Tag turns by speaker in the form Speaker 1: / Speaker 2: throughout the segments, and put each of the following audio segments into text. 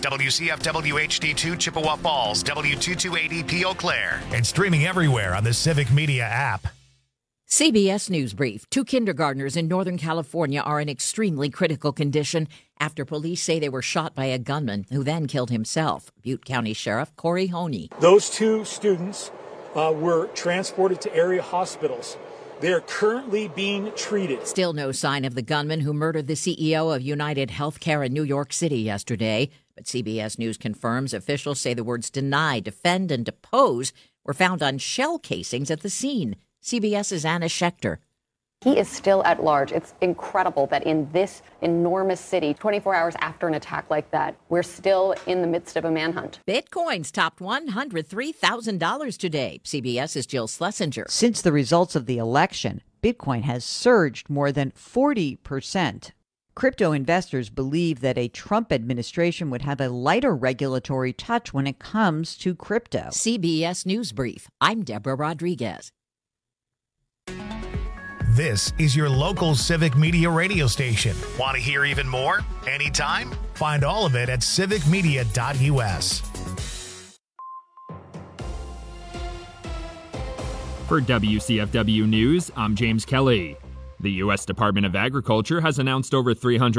Speaker 1: WCFW HD2 Chippewa Falls, W2280P Eau Claire, and streaming everywhere on the Civic Media app.
Speaker 2: CBS News Brief. 2 kindergartners in Northern California are in extremely critical condition after police say they were shot by a gunman who then killed himself. Butte County Sheriff Corey Honey.
Speaker 3: Those 2 students were transported to area hospitals. They are currently being treated.
Speaker 2: Still no sign of the gunman who murdered the CEO of United Healthcare in New York City yesterday. But CBS News confirms officials say the words deny, defend, and depose were found on shell casings at the scene. CBS's Anna Schechter.
Speaker 4: He is still at large. It's incredible that in this enormous city, 24 hours after an attack like that, we're still in the midst of a manhunt.
Speaker 2: Bitcoins topped $103,000 today. CBS's Jill Schlesinger.
Speaker 5: Since the results of the election, Bitcoin has surged more than 40%. Crypto investors believe that a Trump administration would have a lighter regulatory touch when it comes to crypto.
Speaker 2: CBS News Brief. I'm Deborah Rodriguez.
Speaker 1: This is your local Civic Media radio station. Want to hear even more? Anytime? Find all of it at civicmedia.us.
Speaker 6: For WCFW News, I'm James Kelly. The U.S. Department of Agriculture has announced over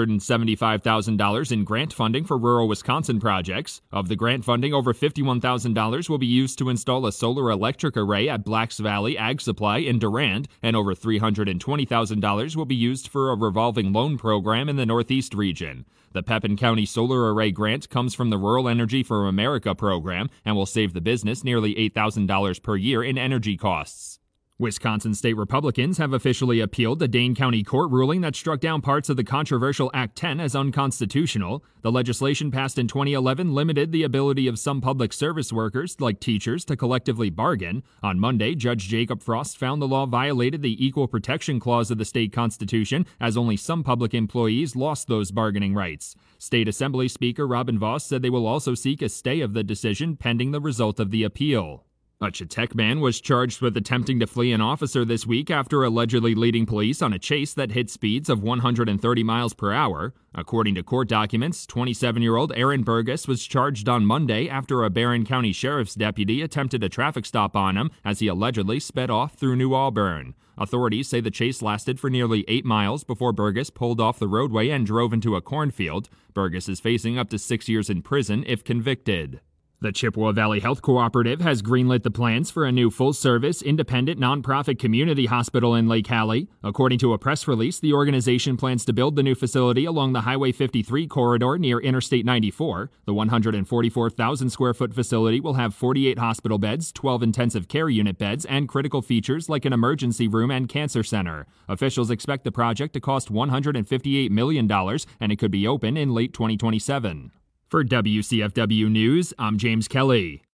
Speaker 6: $375,000 in grant funding for rural Wisconsin projects. Of the grant funding, over $51,000 will be used to install a solar electric array at Blacks Valley Ag Supply in Durand, and over $320,000 will be used for a revolving loan program in the Northeast region. The Pepin County Solar Array grant comes from the Rural Energy for America program and will save the business nearly $8,000 per year in energy costs. Wisconsin state Republicans have officially appealed the Dane County court ruling that struck down parts of the controversial Act 10 as unconstitutional. The legislation passed in 2011 limited the ability of some public service workers, like teachers, to collectively bargain. On Monday, Judge Jacob Frost found the law violated the Equal Protection Clause of the state constitution, as only some public employees lost those bargaining rights. State Assembly Speaker Robin Vos said they will also seek a stay of the decision pending the result of the appeal. A Chetek man was charged with attempting to flee an officer this week after allegedly leading police on a chase that hit speeds of 130 miles per hour. According to court documents, 27-year-old Aaron Burgess was charged on Monday after a Barron County Sheriff's deputy attempted a traffic stop on him as he allegedly sped off through New Auburn. Authorities say the chase lasted for nearly 8 miles before Burgess pulled off the roadway and drove into a cornfield. Burgess is facing up to 6 years in prison if convicted. The Chippewa Valley Health Cooperative has greenlit the plans for a new full-service, independent, nonprofit community hospital in Lake Hallie. According to a press release, the organization plans to build the new facility along the Highway 53 corridor near Interstate 94. The 144,000-square-foot facility will have 48 hospital beds, 12 intensive care unit beds, and critical features like an emergency room and cancer center. Officials expect the project to cost $158 million, and it could be open in late 2027. For WCFW News, I'm James Kelly.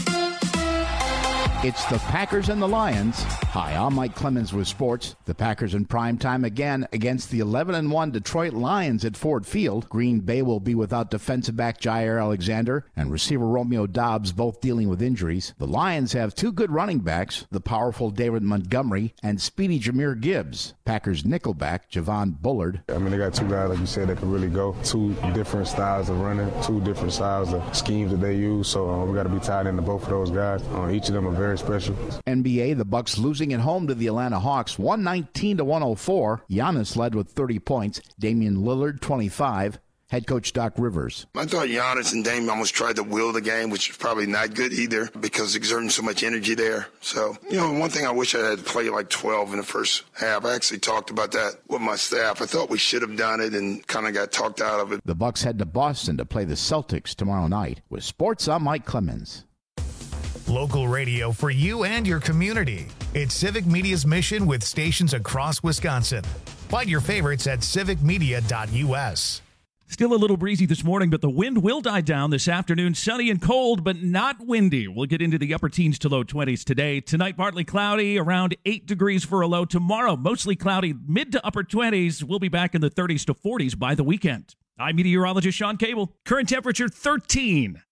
Speaker 7: It's the Packers and the Lions. Hi, I'm Mike Clemens with sports. The Packers in prime time again against the 11-1 Detroit Lions at Ford Field. Green Bay will be without defensive back Jair Alexander and receiver Romeo Doubs, both dealing with injuries. The Lions have 2 good running backs, the powerful David Montgomery and speedy Jahmyr Gibbs. Packers nickelback Javon Bullard.
Speaker 8: I mean, they got 2 guys, like you said, that can really go. 2 different styles of running, 2 different styles of schemes that they use. So we got to be tied into both of those guys. Each of them are very special.
Speaker 7: NBA, the Bucks losing at home to the Atlanta Hawks, 119-104. Giannis led with 30 points. Damian Lillard, 25. Head coach Doc Rivers.
Speaker 9: I thought Giannis and Dame almost tried to will the game, which is probably not good either because exerting so much energy there. So, one thing I wish I had to play like 12 in the first half. I actually talked about that with my staff. I thought we should have done it and kind of got talked out of it.
Speaker 7: The Bucks head to Boston to play the Celtics tomorrow night. With sports, I'm Mike Clemens.
Speaker 1: Local radio for you and your community. It's Civic Media's mission with stations across Wisconsin. Find your favorites at civicmedia.us.
Speaker 10: Still a little breezy this morning, but the wind will die down this afternoon. Sunny and cold, but not windy. We'll get into the upper teens to low 20s today. Tonight, partly cloudy, around 8 degrees for a low. Tomorrow, mostly cloudy, mid to upper 20s. We'll be back in the 30s to 40s by the weekend. I'm meteorologist Sean Cable. Current temperature 13.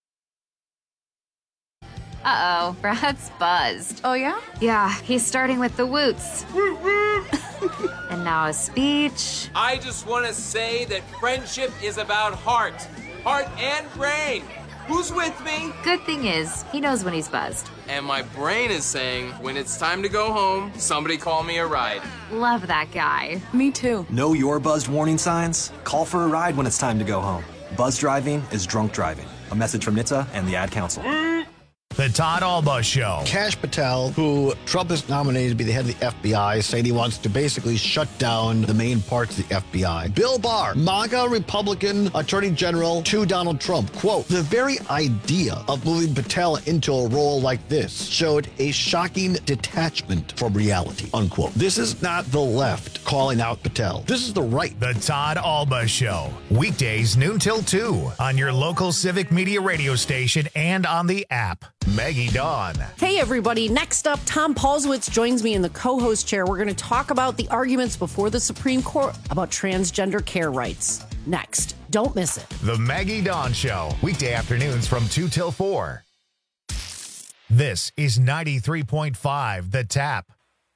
Speaker 11: Uh-oh, Brad's buzzed.
Speaker 12: Oh, yeah?
Speaker 11: Yeah, he's starting with the woots. And now a speech.
Speaker 13: I just want to say that friendship is about heart.
Speaker 12: heart, and brain. Who's with me?
Speaker 11: Good thing is, he knows when he's buzzed.
Speaker 12: And my brain is saying, when it's time to go home, somebody call me a ride.
Speaker 11: Love that guy.
Speaker 13: Me too.
Speaker 14: Know your buzzed warning signs? Call for a ride when it's time to go home. Buzz driving is drunk driving. A message from NHTSA and the Ad Council.
Speaker 1: The Todd Alba Show.
Speaker 15: Kash Patel, who Trump has nominated to be the head of the FBI, saying he wants to basically shut down the main parts of the FBI. Bill Barr, MAGA Republican Attorney General to Donald Trump. Quote, the very idea of moving Patel into a role like this showed a shocking detachment from reality, unquote. This is not the left calling out Patel. This is the right.
Speaker 1: The Todd Alba Show. Weekdays noon till 2 on your local Civic Media radio station and on the app. Maggie Dawn.
Speaker 13: Hey, everybody. Next up, Tom Paulswitz joins me in the co-host chair. We're going to talk about the arguments before the Supreme Court about transgender care rights. Next. Don't miss it.
Speaker 1: The Maggie Dawn Show. Weekday afternoons from 2 till 4. This is 93.5 The Tap.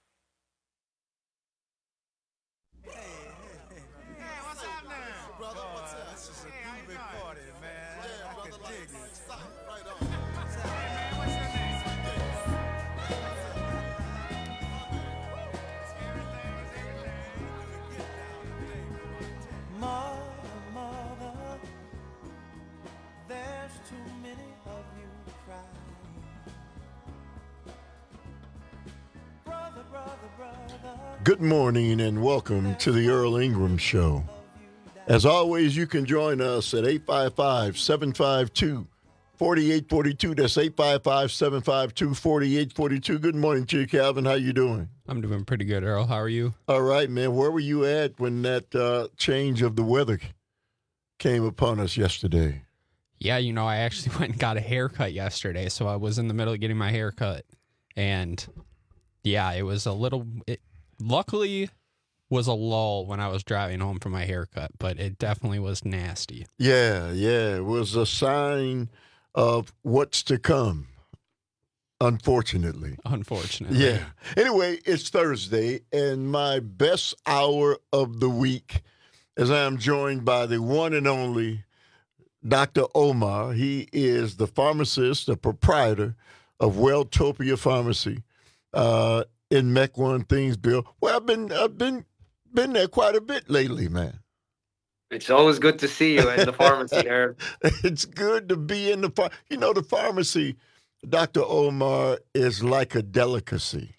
Speaker 16: Good morning and welcome to the Earl Ingram Show. As always, you can join us at 855-752-4842. That's 855-752-4842. Good morning to you, Calvin. How you doing?
Speaker 17: I'm doing pretty good, Earl. How are you?
Speaker 16: All right, man. Where were you at when that change of the weather came upon us yesterday?
Speaker 17: Yeah, I actually went and got a haircut yesterday, so I was in the middle of getting my hair cut. And, yeah, it was luckily was a lull when I was driving home from my haircut, but it definitely was nasty.
Speaker 16: Yeah. It was a sign of what's to come, unfortunately. Yeah. Anyway, it's Thursday, and my best hour of the week, as I am joined by the one and only Dr. Omar. He is the pharmacist, the proprietor of Welltopia Pharmacy in Mequon, Thingsville. Well, I've been there quite a bit lately, man.
Speaker 18: It's always good to see you at the pharmacy, Herb.
Speaker 16: It's good to be in the the pharmacy, Dr. Omar, is like a delicacy.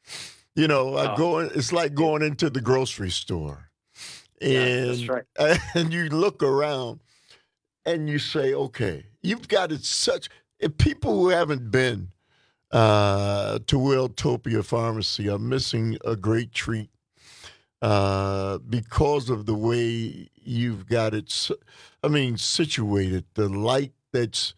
Speaker 16: It's like going into the grocery store. And,
Speaker 18: that's right.
Speaker 16: And you look around and you say, okay, you've got it such. If people who haven't been to Welltopia Pharmacy are missing a great treat because of the way you've got it, situated. The light that's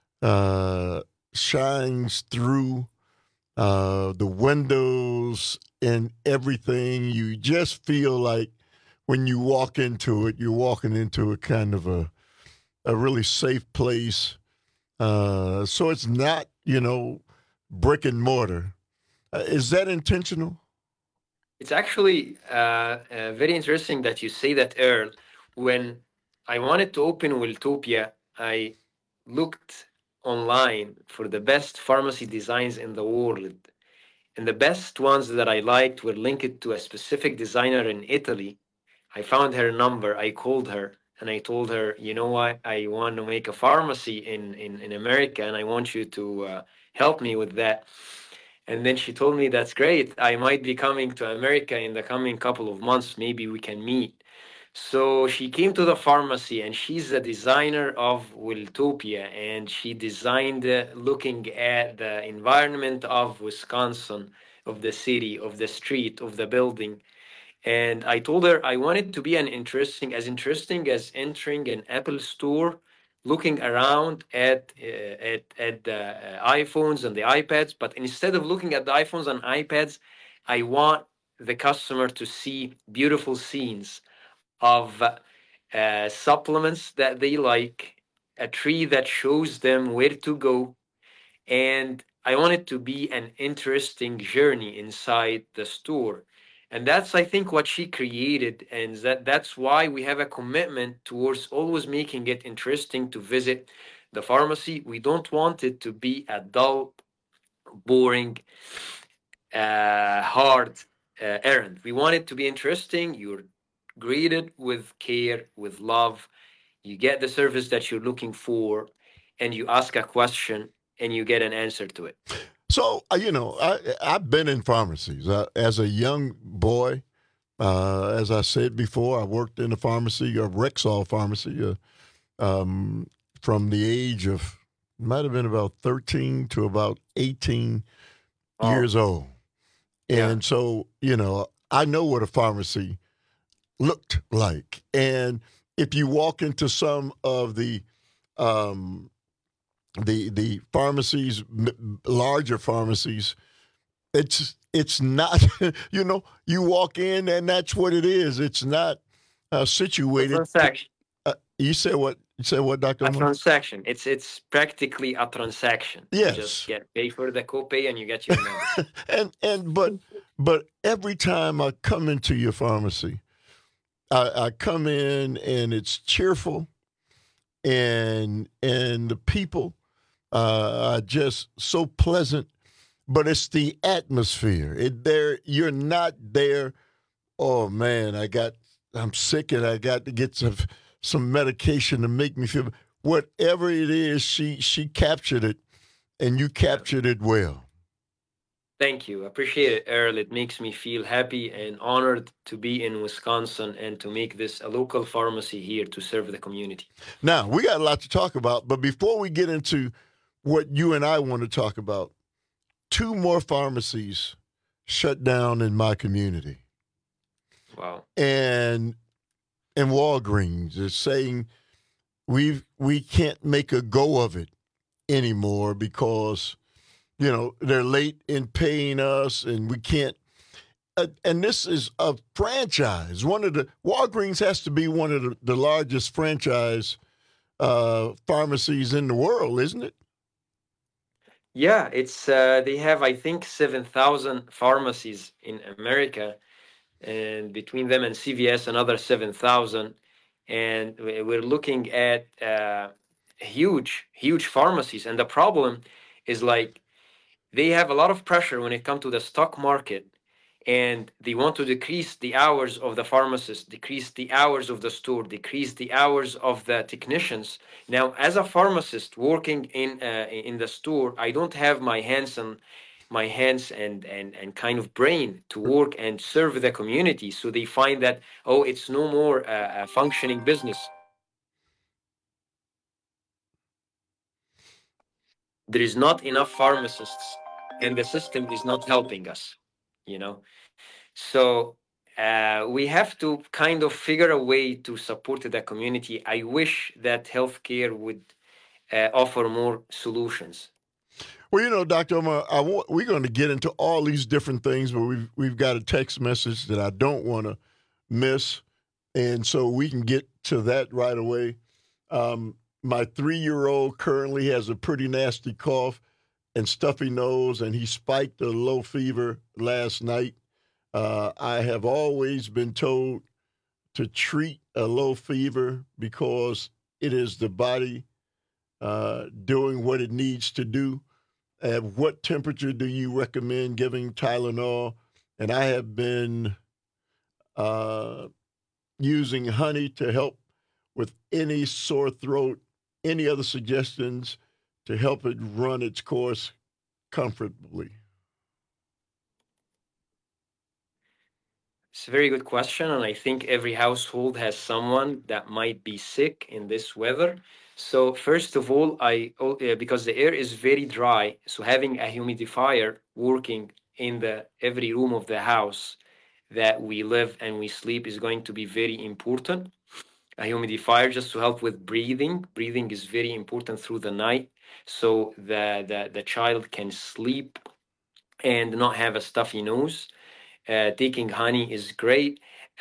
Speaker 16: shines through the windows and everything. You just feel like when you walk into it, you're walking into a kind of a really safe place. So it's not, brick and mortar. Is that intentional?
Speaker 18: It's actually very interesting that you say that, Earl. When I wanted to open Welltopia, I looked online for the best pharmacy designs in the world. And the best ones that I liked were linked to a specific designer in Italy. I found her number. I called her and I told her, you know what? I want to make a pharmacy in America and I want you to help me with that. And then she told me, that's great. I might be coming to America in the coming couple of months. Maybe we can meet. So she came to the pharmacy and she's the designer of Welltopia, and she designed looking at the environment of Wisconsin, of the city, of the street, of the building. And I told her I wanted to be as interesting as entering an Apple store, looking around at the iPhones and the iPads. But instead of looking at the iPhones and iPads, I want the customer to see beautiful scenes of supplements that they like, a tree that shows them where to go. And I want it to be an interesting journey inside the store. And that's, I think, what she created. And that's why we have a commitment towards always making it interesting to visit the pharmacy. We don't want it to be a dull, boring, hard errand. We want it to be interesting. You're greeted with care, with love. You get the service that you're looking for, and you ask a question, and you get an answer to it.
Speaker 16: So, I've been in pharmacies. As a young boy, as I said before, I worked in a pharmacy, a Rexall pharmacy, from the age of, might have been about 13 to about 18 years old. And so, I know what a pharmacy looked like. And if you walk into some of the pharmacies, larger pharmacies, it's not, you walk in and that's what it is. It's not situated.
Speaker 18: A transaction.
Speaker 16: You said what? You said what, Dr.
Speaker 18: A transaction. It's practically a transaction.
Speaker 16: Yes.
Speaker 18: You just pay for the copay and you get your membership.
Speaker 16: But every time I come into your pharmacy, I come in and it's cheerful, and the people are just so pleasant. But it's the atmosphere. You're not there. Oh man, I'm sick and I got to get some medication to make me feel. Whatever it is, she captured it, and you captured it well.
Speaker 18: Thank you. Appreciate it, Earl. It makes me feel happy and honored to be in Wisconsin and to make this a local pharmacy here to serve the community.
Speaker 16: Now, we got a lot to talk about, but before we get into what you and I want to talk about, 2 more pharmacies shut down in my community.
Speaker 18: Wow.
Speaker 16: And Walgreens is saying we can't make a go of it anymore because they're late in paying us, and we can't. And this is a franchise. Walgreens has to be one of the largest franchise pharmacies in the world, isn't it?
Speaker 18: Yeah, it's they have, I think, 7,000 pharmacies in America, and between them and CVS, another 7,000. And we're looking at huge pharmacies. And the problem is, like, they have a lot of pressure when it comes to the stock market, and they want to decrease the hours of the pharmacist, decrease the hours of the store, decrease the hours of the technicians. Now, as a pharmacist working in the store, I don't have my hands and kind of brain to work and serve the community. So they find that, it's no more a functioning business. There is not enough pharmacists, and the system is not helping us, So we have to kind of figure a way to support the community. I wish that healthcare would offer more solutions.
Speaker 16: Well, Dr. Omar, we're going to get into all these different things, but we've got a text message that I don't want to miss, and so we can get to that right away. My 3-year-old currently has a pretty nasty cough and stuffy nose, and he spiked a low fever last night. I have always been told to treat a low fever because it is the body doing what it needs to do. At what temperature do you recommend giving Tylenol? And I have been using honey to help with any sore throat. Any other suggestions to help it run its course comfortably?
Speaker 18: It's a very good question, and I think every household has someone that might be sick in this weather. So first of all, because the air is very dry, so having a humidifier working in every room of the house that we live and we sleep is going to be very important. A humidifier just to help with breathing. Breathing is very important through the night, so the child can sleep and not have a stuffy nose. Taking honey is great.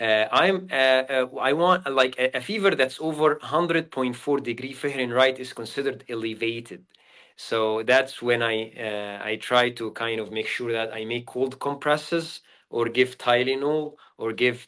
Speaker 18: I want like a fever that's over 100.4 degrees Fahrenheit is considered elevated. So that's when I try to kind of make sure that I make cold compresses or give Tylenol, or give,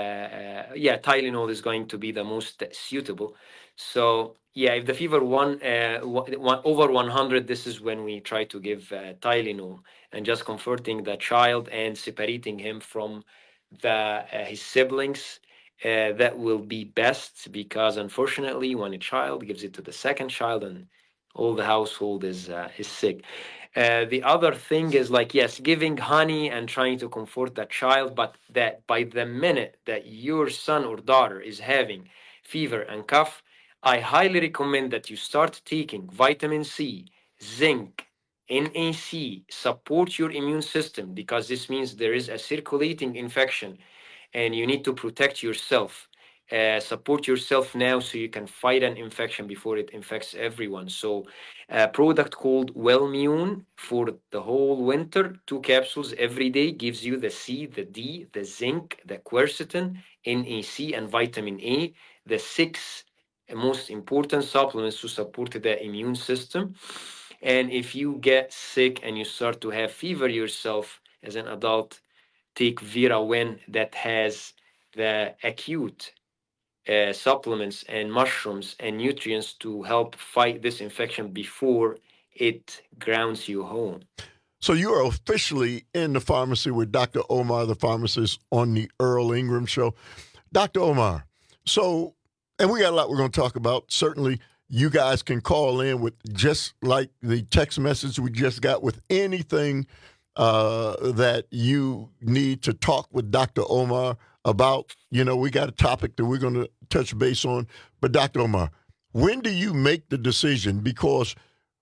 Speaker 18: Tylenol is going to be the most suitable. So, if the fever over 100, this is when we try to give Tylenol and just comforting the child and separating him from his siblings. That will be best, because unfortunately, when a child gives it to the second child, and all the household is sick. The other thing is giving honey and trying to comfort that child, but that by the minute that your son or daughter is having fever and cough, I highly recommend that you start taking vitamin C, zinc, NAC, support your immune system, because this means there is a circulating infection and you need to protect yourself. Support yourself now so you can fight an infection before it infects everyone. So a product called Wellmune for the whole winter, 2 capsules every day, gives you the C, the D, the zinc, the quercetin, NAC, and vitamin A, the 6 most important supplements to support the immune system. And if you get sick and you start to have fever yourself as an adult, take ViraWin that has the acute supplements and mushrooms and nutrients to help fight this infection before it grounds you home.
Speaker 16: So you are officially in the pharmacy with Dr. Omar, the pharmacist, on the Earl Ingram Show. Dr. Omar, and we got a lot we're going to talk about. Certainly, you guys can call in with, just like the text message we just got, with anything that you need to talk with Dr. Omar about. We got a topic that we're going to touch base on. But Dr. Omar, when do you make the decision? Because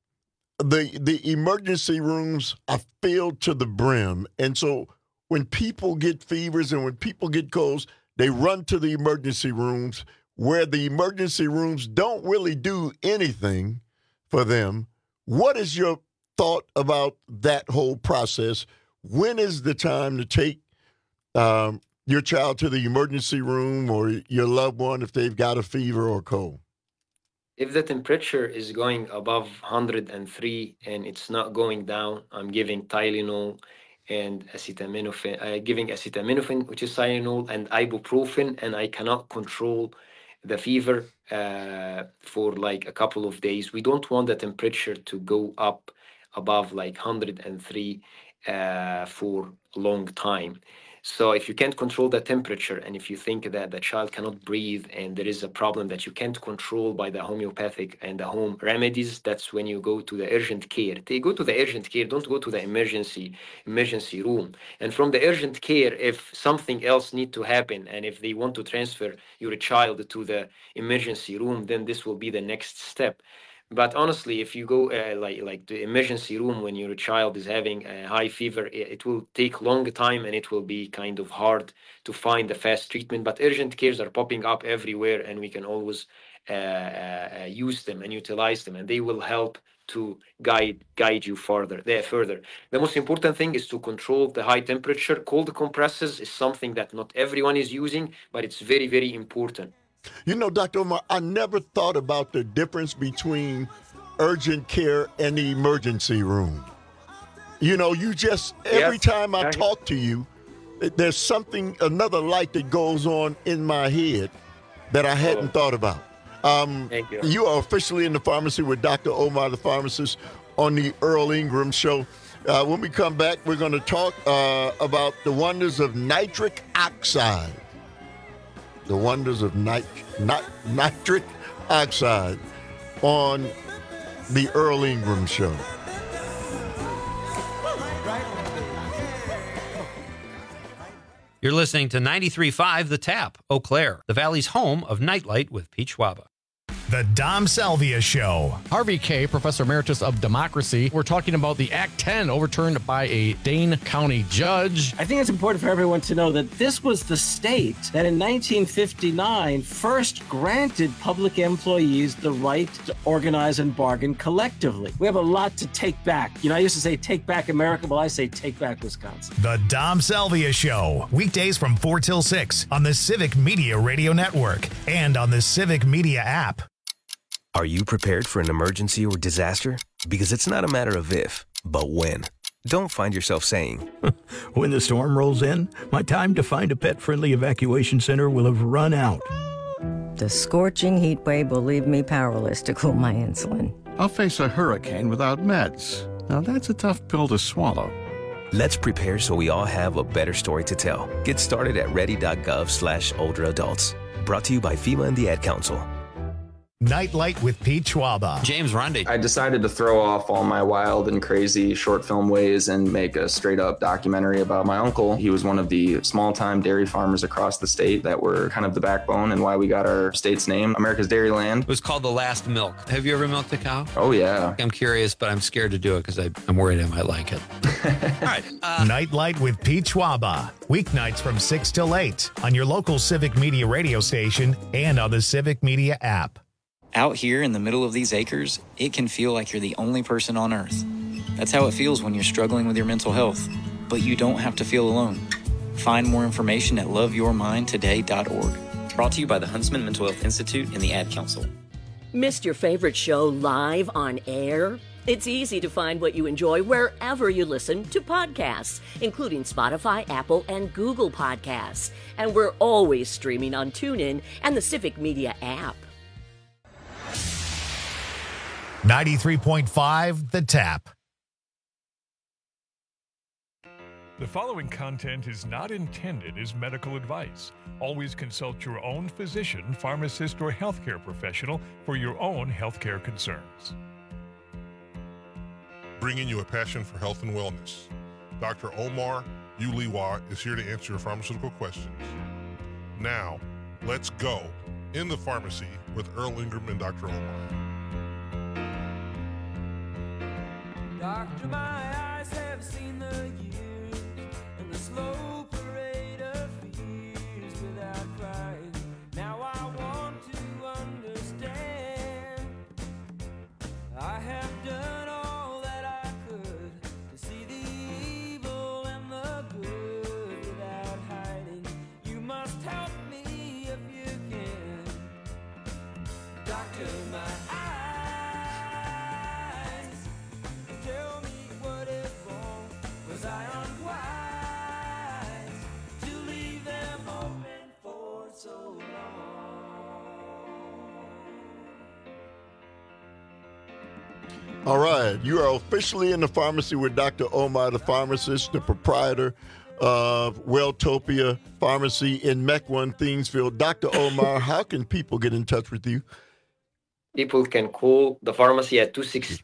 Speaker 16: the emergency rooms are filled to the brim. And so when people get fevers and when people get colds, they run to the emergency rooms, where the emergency rooms don't really do anything for them. What is your thought about that whole process? When is the time to take your child to the emergency room, or your loved one if they've got a fever or cold?
Speaker 18: If the temperature is going above 103 and it's not going down, I'm giving Tylenol and acetaminophen. Giving acetaminophen, which is Tylenol, and ibuprofen, and I cannot control the fever for a couple of days. We don't want the temperature to go up above 103 for a long time. So if you can't control the temperature, and if you think that the child cannot breathe and there is a problem that you can't control by the homeopathic and the home remedies, that's when you go to the urgent care. They go to the urgent care, don't go to the emergency room. And from the urgent care, if something else needs to happen, and if they want to transfer your child to the emergency room, then this will be the next step. But honestly, if you go like the emergency room when your child is having a high fever, it will take long time and it will be kind of hard to find the fast treatment. But urgent cares are popping up everywhere, and we can always use them and utilize them, and they will help to guide you further. The most important thing is to control the high temperature. Cold compresses is something that not everyone is using, but it's very, very important.
Speaker 16: Dr. Omar, I never thought about the difference between urgent care and the emergency room. Every time I talk to you, there's another light that goes on in my head that I hadn't thought about.
Speaker 18: Thank you.
Speaker 16: You are officially in the pharmacy with Dr. Omar, the pharmacist, on the Earl Ingram Show. When we come back, we're going to talk about the wonders of nitric oxide. The wonders of nitric oxide on the Earl Ingram Show.
Speaker 19: You're listening to 93.5 The Tap, Eau Claire, the Valley's home of Nightlight with Pete Schwaba.
Speaker 1: The Dom Salvia Show.
Speaker 20: Harvey Kaye, Professor Emeritus of Democracy. We're talking about the Act 10 overturned by a Dane County judge.
Speaker 21: I think it's important for everyone to know that this was the state that in 1959 first granted public employees the right to organize and bargain collectively. We have a lot to take back. I used to say take back America. Well, I say take back Wisconsin.
Speaker 1: The Dom Salvia Show. Weekdays from 4 till 6 on the Civic Media Radio Network and on the Civic Media app.
Speaker 22: Are you prepared for an emergency or disaster? Because it's not a matter of if, but when.
Speaker 3: Don't find yourself saying,
Speaker 22: when the storm rolls in, my time to find a pet-friendly evacuation center will have run out.
Speaker 23: The scorching heat wave will leave me powerless to cool my insulin.
Speaker 24: I'll face a hurricane without meds. Now that's a tough pill to swallow.
Speaker 3: Let's prepare so we all have a better story to tell. Get started at ready.gov/older adults. Brought to you by FEMA and the Ad Council.
Speaker 1: Nightlight with Pete Schwaba.
Speaker 19: James Rundy.
Speaker 25: I decided to throw off all my wild and crazy short film ways and make a straight up documentary about my uncle. He was one of the small time dairy farmers across the state that were kind of the backbone and why we got our state's name, America's Dairyland.
Speaker 19: It was called The Last Milk. Have you ever milked a cow?
Speaker 25: Oh, yeah.
Speaker 19: I'm curious, but I'm scared to do it because I'm worried I might like it. All right.
Speaker 1: Nightlight with Pete Schwaba. Weeknights from 6 till 8 on your local Civic Media radio station and on the Civic Media app.
Speaker 26: Out here in the middle of these acres, it can feel like you're the only person on Earth. That's how it feels when you're struggling with your mental health. But you don't have to feel alone. Find more information at loveyourmindtoday.org. Brought to you by the Huntsman Mental Health Institute and the Ad Council.
Speaker 27: Missed your favorite show live on air? It's easy to find what you enjoy wherever you listen to podcasts, including Spotify, Apple, and Google Podcasts. And we're always streaming on TuneIn and the Civic Media app.
Speaker 1: 93.5 The Tap.
Speaker 28: The following content is not intended as medical advice. Always consult your own physician, pharmacist, or healthcare professional for your own healthcare concerns.
Speaker 29: Bringing you a passion for health and wellness. Dr. Omar Uliwa is here to answer your pharmaceutical questions. Now, let's go in the pharmacy with Earl Ingram and Dr. Omar.
Speaker 30: Doctor, my eyes have seen the years and the slow parade of fears without crying. Now I want to understand. I have done all that I could to see the evil and the good without hiding. You must help me if you can. Doctor, my eyes. Tell me what is wrong, 'cause I am wise to leave them open for so long.
Speaker 16: All right, you are officially in the pharmacy with Dr. Omar, the pharmacist, the proprietor of Welltopia Pharmacy in Mequon, Thiensville. Dr. Omar, how can people get in touch with you?
Speaker 18: People can call the pharmacy at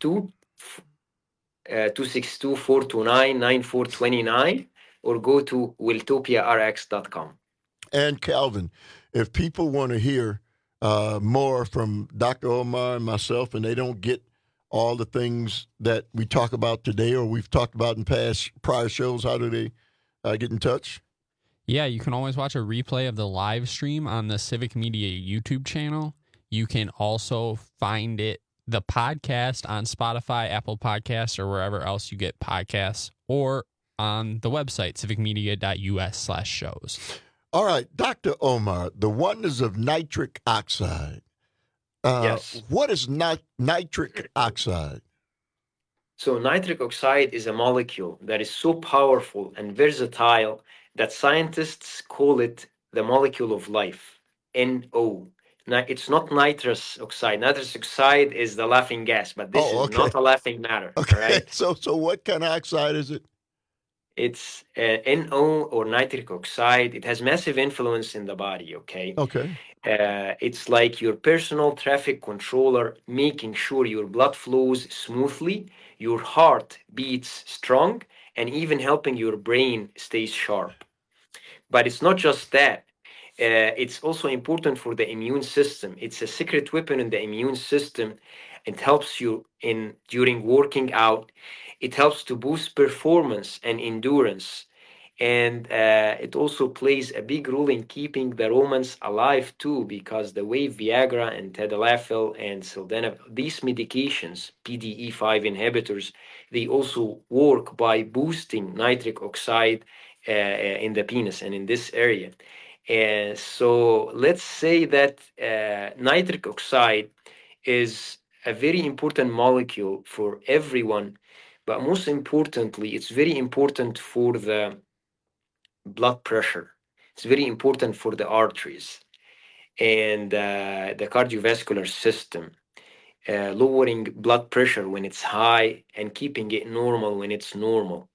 Speaker 18: 262-429-9429 or go to welltopiarx.com.
Speaker 16: And Calvin, if people want to hear more from Dr. Omar and myself and they don't get all the things that we talk about today or we've talked about in prior shows, how do they get in touch?
Speaker 17: Yeah, you can always watch a replay of the live stream on the Civic Media YouTube channel. You can also find the podcast on Spotify, Apple Podcasts, or wherever else you get podcasts, or on the website, civicmedia.us/shows.
Speaker 16: All right, Dr. Omar, the wonders of nitric oxide.
Speaker 18: Yes.
Speaker 16: What is nitric oxide?
Speaker 18: So nitric oxide is a molecule that is so powerful and versatile that scientists call it the molecule of life, NO. Now, it's not nitrous oxide. Nitrous oxide is the laughing gas, but this is not a laughing matter.
Speaker 16: Okay,
Speaker 18: right?
Speaker 16: So what kind of oxide is it?
Speaker 18: It's NO or nitric oxide. It has massive influence in the body, okay?
Speaker 16: Okay.
Speaker 18: It's like your personal traffic controller, making sure your blood flows smoothly, your heart beats strong, and even helping your brain stay sharp. But it's not just that. It's also important for the immune system. It's a secret weapon in the immune system. It helps you during working out. It helps to boost performance and endurance. And it also plays a big role in keeping the romance alive too, because the way Viagra and Tadalafil and Sildenafil, these medications, PDE5 inhibitors, they also work by boosting nitric oxide in the penis and in this area. So let's say that nitric oxide is a very important molecule for everyone but most importantly, it's very important for the blood pressure. It's very important for the arteries and the cardiovascular system. Lowering blood pressure when it's high and keeping it normal when it's normal.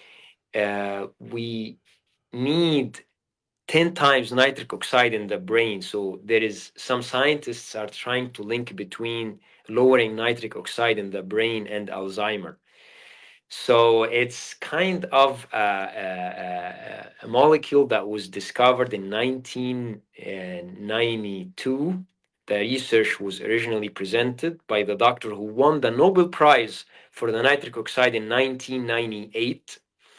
Speaker 18: We need 10 times nitric oxide in the brain. So there is some scientists are trying to link between lowering nitric oxide in the brain and Alzheimer. So it's kind of a molecule that was discovered in 1992. The research was originally presented by the doctor who won the Nobel Prize for the nitric oxide in 1998.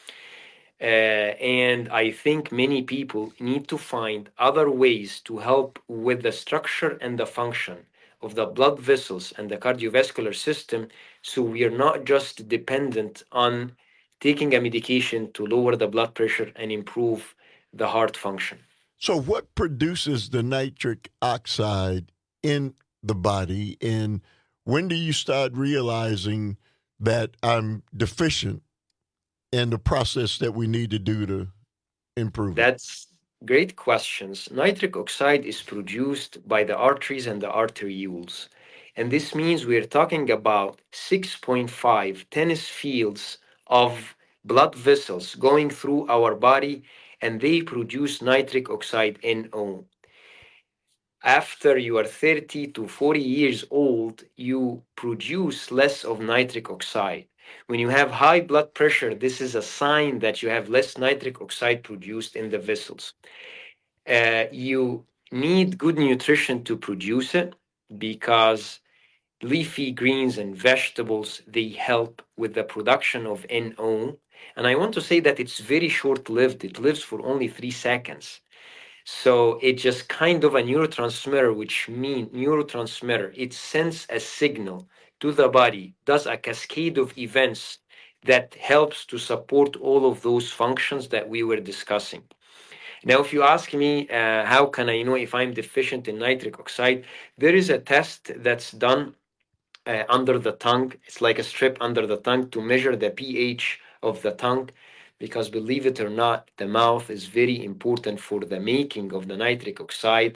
Speaker 18: And I think many people need to find other ways to help with the structure and the function of the blood vessels and the cardiovascular system, so we are not just dependent on taking a medication to lower the blood pressure and improve the heart function.
Speaker 16: So what produces the nitric oxide in the body, and when do you start realizing that I'm deficient in the process that we need to do to improve?
Speaker 18: That's great questions. Nitric oxide is produced by the arteries and the arterioles. And this means we're talking about 6.5 tennis fields of blood vessels going through our body, and they produce nitric oxide, NO. After you are 30 to 40 years old, you produce less of nitric oxide. When you have high blood pressure, this is a sign that you have less nitric oxide produced in the vessels. You need good nutrition to produce it, because leafy greens and vegetables, they help with the production of NO. And I want to say that it's very short-lived. It lives for only 3 seconds. So it's just kind of a neurotransmitter, which means neurotransmitter. It sends a signal to the body, does a cascade of events that helps to support all of those functions that we were discussing. Now, if you ask me, how can I know if I'm deficient in nitric oxide? There is a test that's done under the tongue. It's like a strip under the tongue to measure the pH of the tongue, because believe it or not, the mouth is very important for the making of the nitric oxide.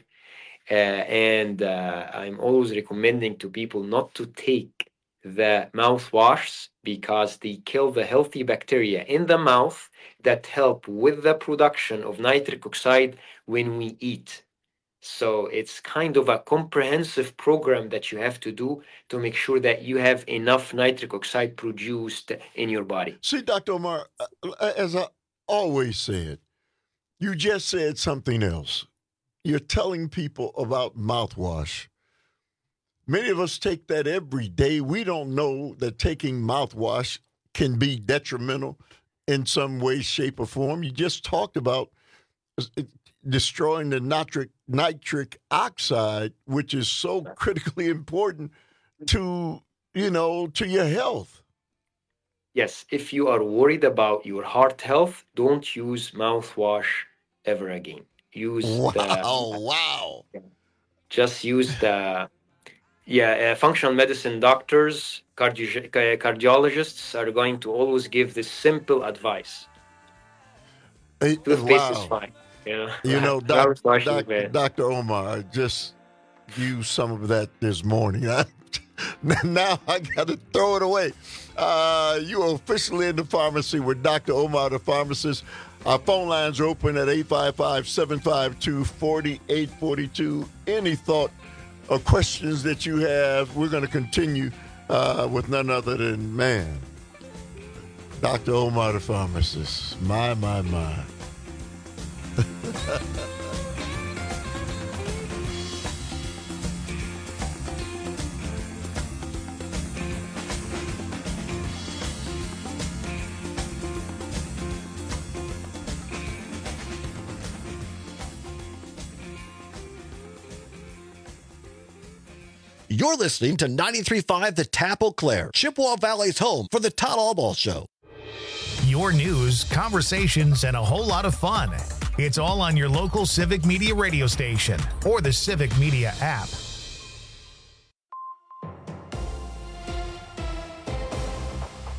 Speaker 18: And I'm always recommending to people not to take the mouthwash, because they kill the healthy bacteria in the mouth that help with the production of nitric oxide when we eat. So it's kind of a comprehensive program that you have to do to make sure that you have enough nitric oxide produced in your body.
Speaker 16: See, Dr. Omar, as I always said, you just said something else. You're telling people about mouthwash. Many of us take that every day. We don't know that taking mouthwash can be detrimental in some way, shape, or form. You just talked about destroying the nitric oxide, which is so critically important to your health.
Speaker 18: Yes, if you are worried about your heart health, don't use mouthwash ever again. Just use the functional medicine doctors, cardiologists are going to always give this simple advice. Toothpaste is fine.
Speaker 16: Dr. Omar, I just used some of that this morning. Now I got to throw it away. You are officially in the pharmacy with Dr. Omar, the pharmacist. Our phone lines are open at 855-752-4842. Any thought or questions that you have, we're going to continue with none other than, Dr. Omar, the pharmacist. My.
Speaker 15: You're listening to 93.5 The Tap Eau Claire, Chippewa Valley's home for the Todd Albaugh Show.
Speaker 1: Your news, conversations, and a whole lot of fun. It's all on your local Civic Media radio station or the Civic Media app.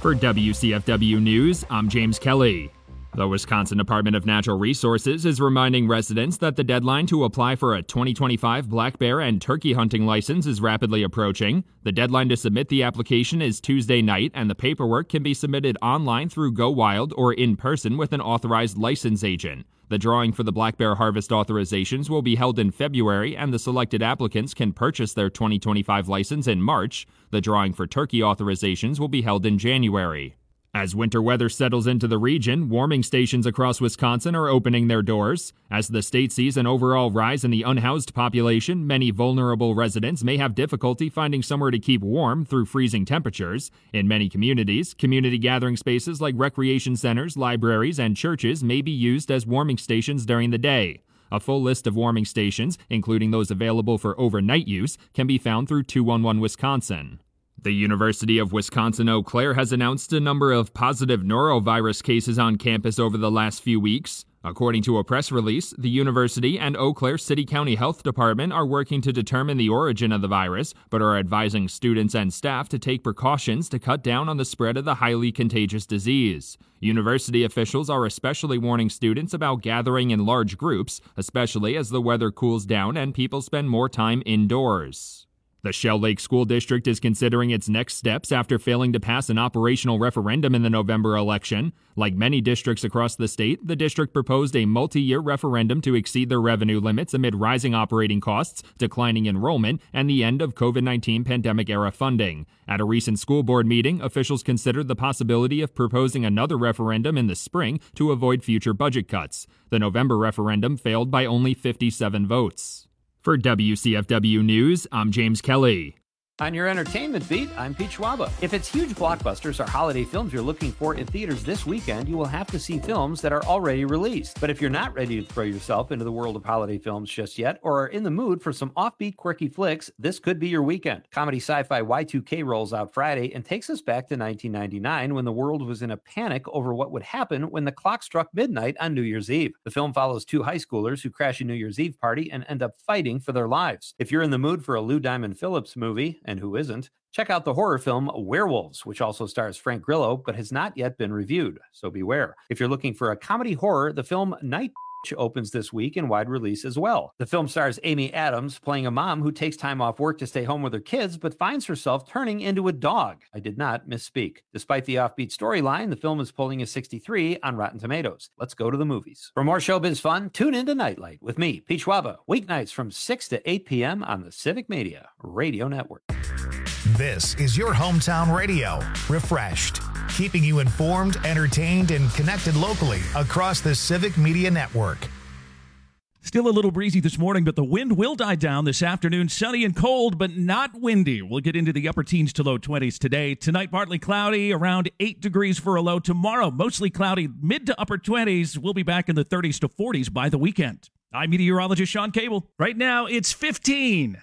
Speaker 2: For WCFW News, I'm James Kelly. The Wisconsin Department of Natural Resources is reminding residents that the deadline to apply for a 2025 black bear and turkey hunting license is rapidly approaching. The deadline to submit the application is Tuesday night, and the paperwork can be submitted online through Go Wild or in person with an authorized license agent. The drawing for the black bear harvest authorizations will be held in February, and the selected applicants can purchase their 2025 license in March. The drawing for turkey authorizations will be held in January. As winter weather settles into the region, warming stations across Wisconsin are opening their doors. As the state sees an overall rise in the unhoused population, many vulnerable residents may have difficulty finding somewhere to keep warm through freezing temperatures. In many communities, community gathering spaces like recreation centers, libraries, and churches may be used as warming stations during the day. A full list of warming stations, including those available for overnight use, can be found through 211 Wisconsin. The University of Wisconsin-Eau Claire has announced a number of positive norovirus cases on campus over the last few weeks. According to a press release, the university and Eau Claire City County Health Department are working to determine the origin of the virus, but are advising students and staff to take precautions to cut down on the spread of the highly contagious disease. University officials are especially warning students about gathering in large groups, especially as the weather cools down and people spend more time indoors. The Shell Lake School District is considering its next steps after failing to pass an operational referendum in the November election. Like many districts across the state, the district proposed a multi-year referendum to exceed their revenue limits amid rising operating costs, declining enrollment, and the end of COVID-19 pandemic-era funding. At a recent school board meeting, officials considered the possibility of proposing another referendum in the spring to avoid future budget cuts. The November referendum failed by only 57 votes. For WCFW News, I'm James Kelly.
Speaker 19: On your entertainment beat, I'm Pete Schwaba. If it's huge blockbusters or holiday films you're looking for in theaters this weekend, you will have to see films that are already released. But if you're not ready to throw yourself into the world of holiday films just yet, or are in the mood for some offbeat, quirky flicks, this could be your weekend. Comedy sci-fi Y2K rolls out Friday and takes us back to 1999 when the world was in a panic over what would happen when the clock struck midnight on New Year's Eve. The film follows two high schoolers who crash a New Year's Eve party and end up fighting for their lives. If you're in the mood for a Lou Diamond Phillips movie, and who isn't, check out the horror film Werewolves, which also stars Frank Grillo, but has not yet been reviewed, so beware. If you're looking for a comedy horror, the film Night opens this week in wide release as well. The film stars Amy Adams playing a mom who takes time off work to stay home with her kids, but finds herself turning into a dog. I did not misspeak. Despite the offbeat storyline, the film is polling a 63 on Rotten Tomatoes. Let's go to the movies. For more showbiz fun, tune into Nightlight with me, Pete Schwaba, weeknights from 6 to 8 p.m. on the Civic Media Radio Network.
Speaker 1: This is your hometown radio, refreshed, keeping you informed, entertained, and connected locally across the Civic Media Network.
Speaker 4: Still a little breezy this morning, but the wind will die down this afternoon. Sunny and cold, but not windy. We'll get into the upper teens to low 20s today. Tonight, partly cloudy, around 8 degrees for a low. Tomorrow, mostly cloudy, mid to upper 20s. We'll be back in the 30s to 40s by the weekend. I'm meteorologist Sean Cable. Right now, it's 15.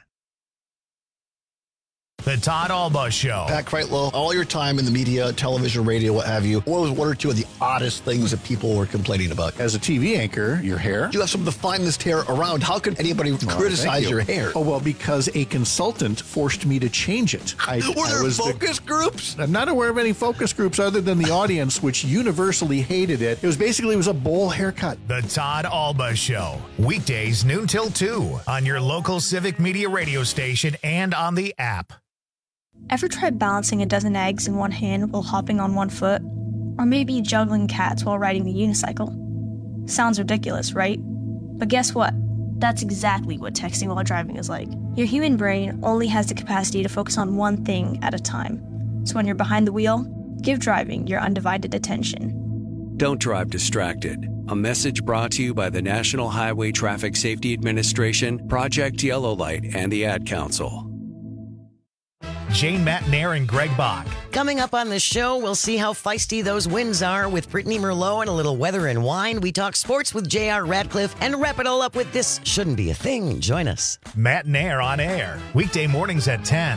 Speaker 1: The Todd Alba Show.
Speaker 15: Pat Kreitlow, all your time in the media, television, radio, what have you, what was one or two of the oddest things that people were complaining about?
Speaker 24: As a TV anchor, your hair.
Speaker 15: You have some of the finest hair around. How could anybody criticize your hair?
Speaker 24: Oh, well, because a consultant forced me to change it.
Speaker 15: Were there focus groups?
Speaker 24: I'm not aware of any focus groups other than the audience, which universally hated it. It was a bowl haircut.
Speaker 1: The Todd Alba Show. Weekdays noon till 2 on your local Civic Media radio station and on the app.
Speaker 5: Ever tried balancing a dozen eggs in one hand while hopping on one foot? Or maybe juggling cats while riding the unicycle? Sounds ridiculous, right? But guess what? That's exactly what texting while driving is like. Your human brain only has the capacity to focus on one thing at a time. So when you're behind the wheel, give driving your undivided attention.
Speaker 6: Don't drive distracted. A message brought to you by the National Highway Traffic Safety Administration, Project Yellow Light, and the Ad Council.
Speaker 1: Jane Matnair and Greg Bach.
Speaker 7: Coming up on the show, we'll see how feisty those winds are with Brittany Merlot and a little weather and wine. We talk sports with J.R. Radcliffe and wrap it all up with This Shouldn't Be a Thing. Join us.
Speaker 1: Matnair on air, weekday mornings at 10.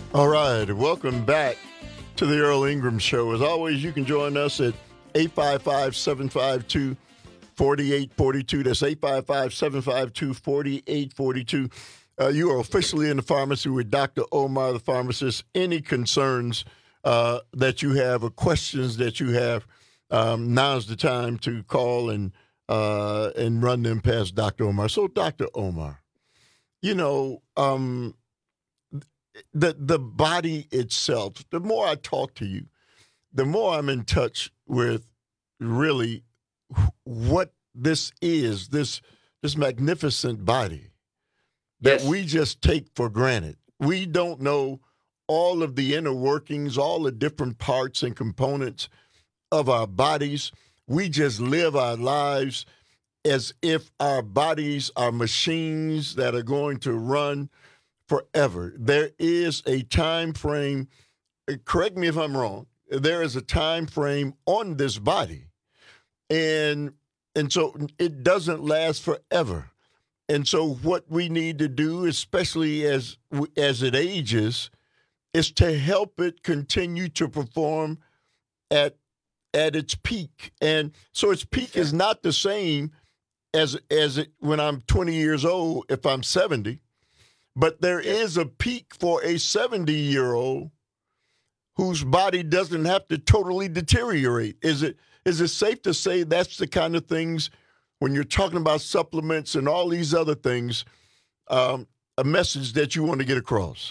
Speaker 16: All right, welcome back to the Earl Ingram Show. As always, you can join us at 855-752-4842. That's 855-752-4842. You are officially in the pharmacy with Dr. Omar, the pharmacist. Any concerns that you have or questions that you have, now's the time to call and run them past Dr. Omar. So, Dr. Omar, you know, the body itself, the more I talk to you, the more I'm in touch with really what this is, this magnificent body that we just take for granted. We don't know all of the inner workings, all the different parts and components of our bodies. We just live our lives as if our bodies are machines that are going to run forever. There is a time frame, correct me if I'm wrong, there is a time frame on this body. And so it doesn't last forever. And so what we need to do, especially as it ages, is to help it continue to perform at its peak. And so its peak is not the same as it when I'm 20 years old, if I'm 70. But there is a peak for a 70-year-old whose body doesn't have to totally deteriorate. Is it safe to say that's the kind of things, when you're talking about supplements and all these other things, a message that you want to get across?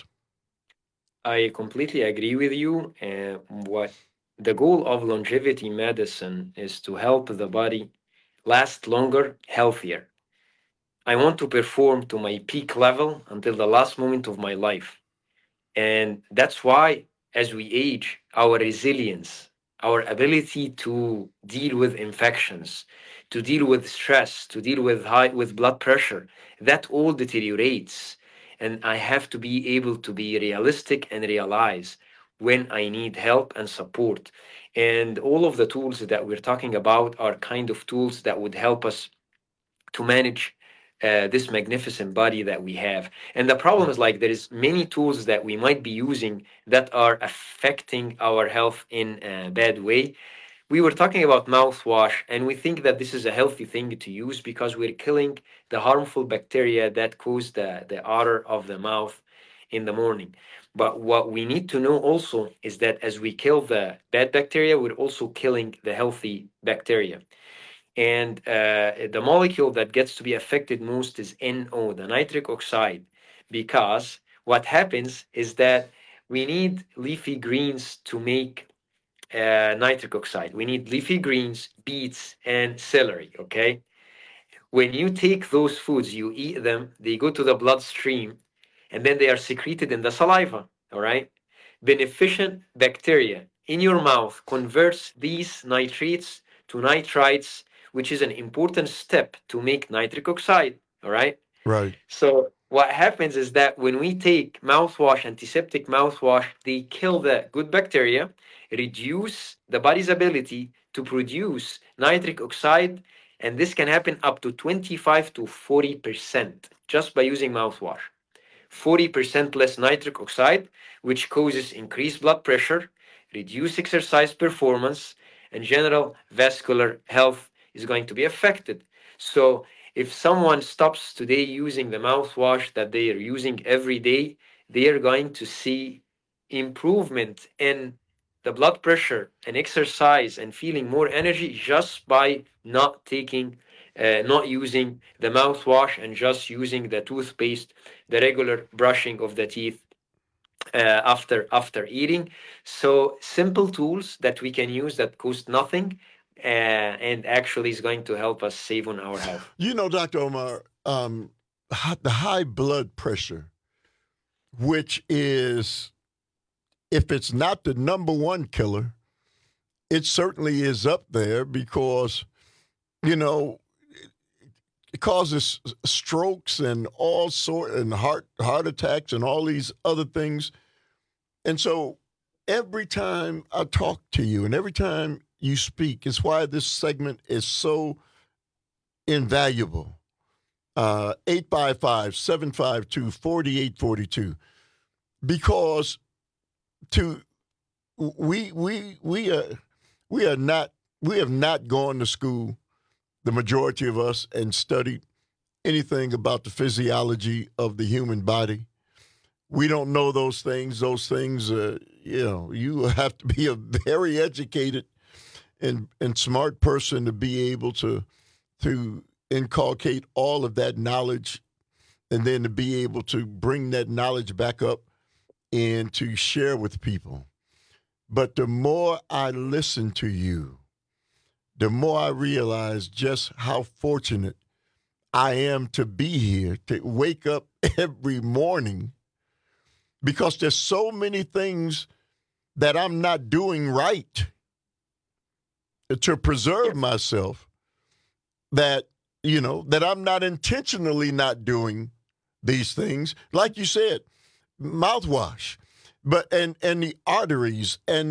Speaker 18: I completely agree with you. What the goal of longevity medicine is to help the body last longer, healthier. I want to perform to my peak level until the last moment of my life. And that's why, as we age, our resilience, our ability to deal with infections, to deal with stress, to deal with blood pressure, that all deteriorates. And I have to be able to be realistic and realize when I need help and support. And all of the tools that we're talking about are kind of tools that would help us to manage this magnificent body that we have. And the problem is, like, there is many tools that we might be using that are affecting our health in a bad way. We were talking about mouthwash, and we think that this is a healthy thing to use because we're killing the harmful bacteria that cause the odor of the mouth in the morning. But what we need to know also is that as we kill the bad bacteria, we're also killing the healthy bacteria. And the molecule that gets to be affected most is NO, the nitric oxide, because what happens is that we need leafy greens to make nitric oxide. We need leafy greens, beets, and celery, okay? When you take those foods, you eat them, they go to the bloodstream, and then they are secreted in the saliva, all right? Beneficent bacteria in your mouth converts these nitrates to nitrites, which is an important step to make nitric oxide, all right?
Speaker 16: Right.
Speaker 18: So what happens is that when we take mouthwash, antiseptic mouthwash, they kill the good bacteria, reduce the body's ability to produce nitric oxide, and this can happen up to 25 to 40% just by using mouthwash. 40% less nitric oxide, which causes increased blood pressure, reduced exercise performance, and general vascular health is going to be affected. So if someone stops today using the mouthwash that they are using every day, they are going to see improvement in the blood pressure and exercise and feeling more energy just by not using the mouthwash and just using the toothpaste, the regular brushing of the teeth after eating. So simple tools that we can use that cost nothing and actually is going to help us save on our health.
Speaker 16: You know, Dr. Omar, the high blood pressure, which is, if it's not the number one killer, it certainly is up there because, you know, it causes strokes and all sort and heart attacks and all these other things. And so every time I talk to you and every time you speak, it's why this segment is so invaluable. 855-752-4842. Because we have not gone to school, the majority of us, and studied anything about the physiology of the human body. We don't know those things. Those things, you have to be a very educated and smart person to be able to inculcate all of that knowledge, and then to be able to bring that knowledge back up and to share with people. But the more I listen to you, the more I realize just how fortunate I am to be here, to wake up every morning, because there's so many things that I'm not doing right to preserve myself, that I'm not intentionally not doing these things. Like you said, mouthwash, but and the arteries and